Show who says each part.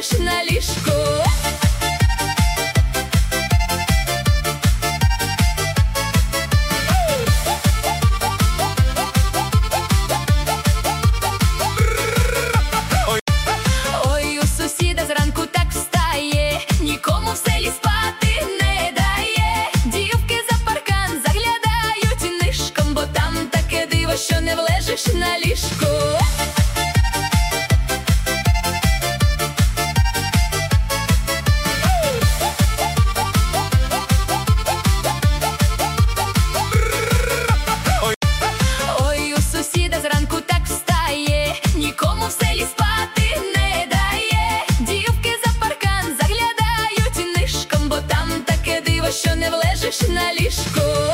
Speaker 1: влежиш на ліжку. Ой, у сусіда зранку так встає, нікому в селі спати не дає. Дівки за паркан заглядають нишком, бо там таке диво, що не влежиш на ліжку. Ой, у сусіда зранку так встає, нікому в селі спати не дає. Дівки за паркан заглядають нишком, бо там таке диво, що не влежиш на ліжку.